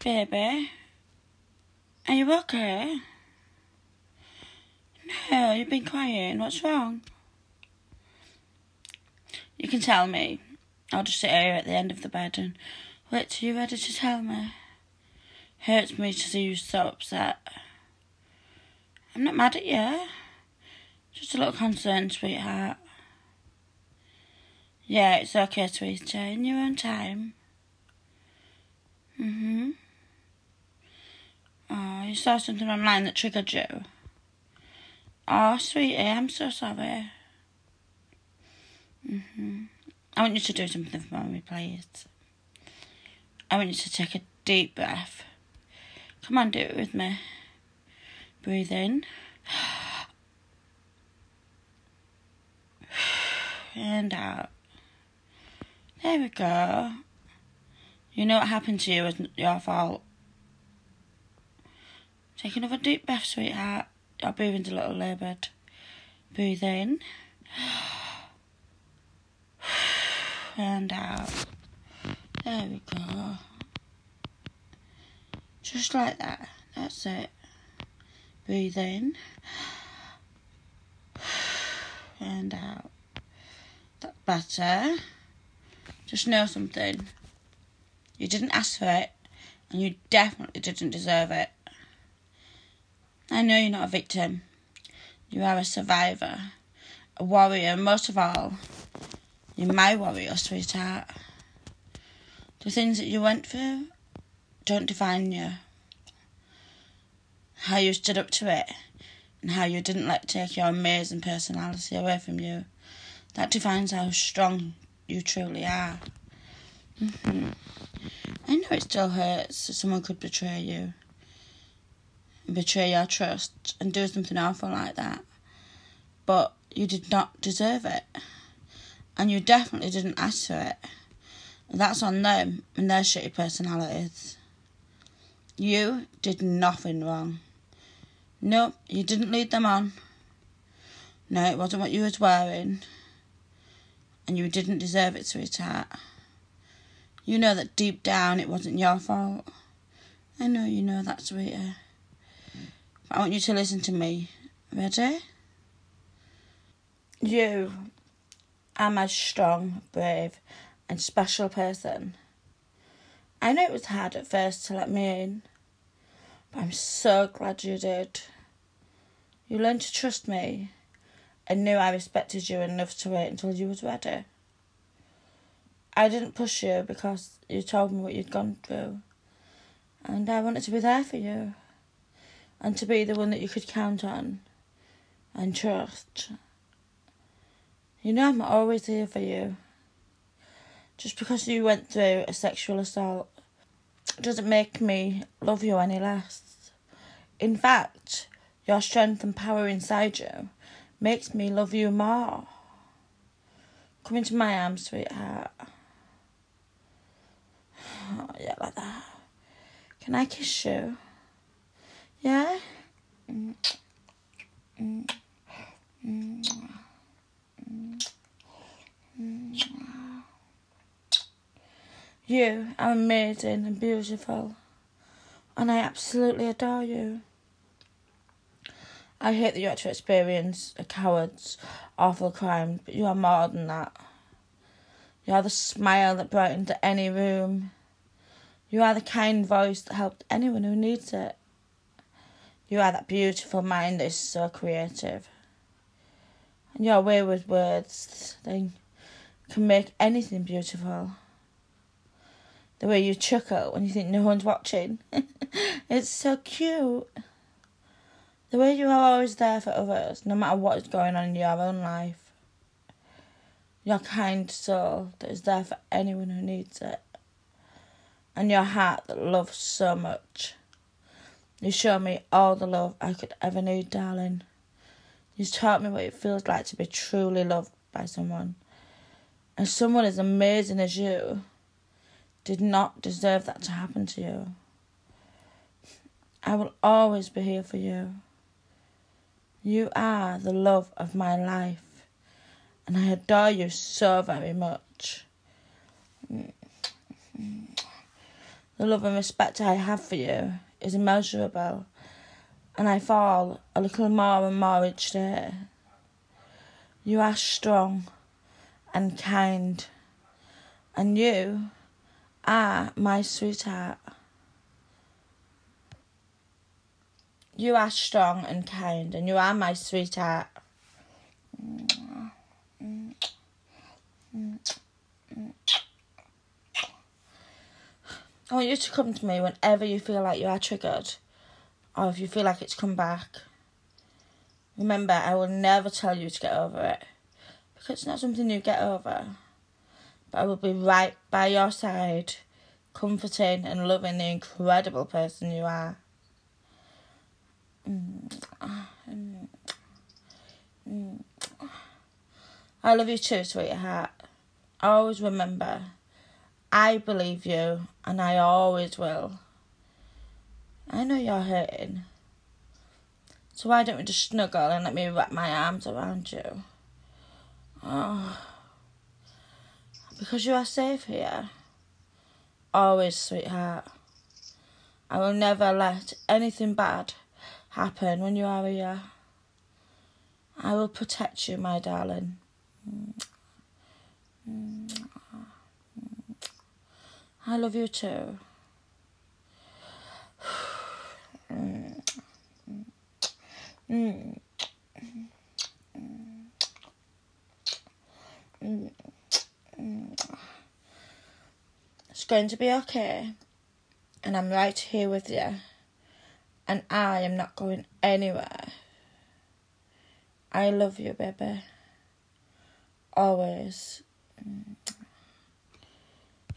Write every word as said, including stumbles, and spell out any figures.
Baby, are you okay? No, you've been crying. What's wrong? You can tell me. I'll just sit here at the end of the bed and wait till you're ready to tell me. Hurts me to see you so upset. I'm not mad at you. Just a little concerned, sweetheart. Yeah, it's okay, sweetie. In your own time. Mm-hmm. Oh, you saw something online that triggered you. Oh, sweetie, I'm so sorry. Mm-hmm. I want you to do something for me, please. I want you to take a deep breath. Come on, do it with me. Breathe in. And out. There we go. You know what happened to you isn't your fault. Take another deep breath, sweetheart. Your breathing's a little laboured. Breathe in. And out. There we go. Just like that. That's it. Breathe in. And out. That's better. Just know something. You didn't ask for it, and you definitely didn't deserve it. I know you're not a victim. You are a survivor, a warrior, and most of all, you're my warrior, sweetheart. The things that you went through don't define you. How you stood up to it, and how you didn't let it take your amazing personality away from you, that defines how strong you truly are. Mm-hmm. I know it still hurts that someone could betray you, and betray your trust, and do something awful like that. But you did not deserve it, and you definitely didn't ask for it. And that's on them and their shitty personalities. You did nothing wrong. No, you didn't lead them on. No, it wasn't what you was wearing. And you didn't deserve it, sweetheart. You know that deep down it wasn't your fault. I know you know that, sweetie. But I want you to listen to me. Ready? You are my strong, brave and special person. I know it was hard at first to let me in, but I'm so glad you did. You learned to trust me and knew I respected you enough to wait until you was ready. I didn't push you because you told me what you'd gone through, and I wanted to be there for you and to be the one that you could count on and trust. You know I'm always here for you. Just because you went through a sexual assault doesn't make me love you any less. In fact, your strength and power inside you makes me love you more. Come into my arms, sweetheart. Oh, yeah, like that. Can I kiss you? Yeah? Mm. Mm. Mm. Mm. Mm. You are amazing and beautiful, and I absolutely adore you. I hate that you had to experience a coward's awful crime, but you are more than that. You are the smile that brightened any room. You are the kind voice that helped anyone who needs it. You are that beautiful mind that is so creative. And your wayward words, they can make anything beautiful. The way you chuckle when you think no one's watching. It's so cute. The way you are always there for others, no matter what is going on in your own life. Your kind soul that is there for anyone who needs it. And your heart that loves so much. You show me all the love I could ever need, darling. You taught me what it feels like to be truly loved by someone. And someone as amazing as you did not deserve that to happen to you. I will always be here for you. You are the love of my life, and I adore you so very much. The love and respect I have for you is immeasurable, and I fall a little more and more each day. You are strong and kind, and you are my sweetheart. You are strong and kind, and you are my sweetheart. I want you to come to me whenever you feel like you are triggered, or if you feel like it's come back. Remember, I will never tell you to get over it, because it's not something you get over. But I will be right by your side, comforting and loving the incredible person you are. I love you too, sweetheart. Always remember, I believe you, and I always will. I know you're hurting, so why don't we just snuggle and let me wrap my arms around you? Oh, because you are safe here. Always, sweetheart. I will never let anything bad happen when you are here. I will protect you, my darling. I love you too. It's going to be okay, and I'm right here with you, and I am not going anywhere. I love you, baby. Always.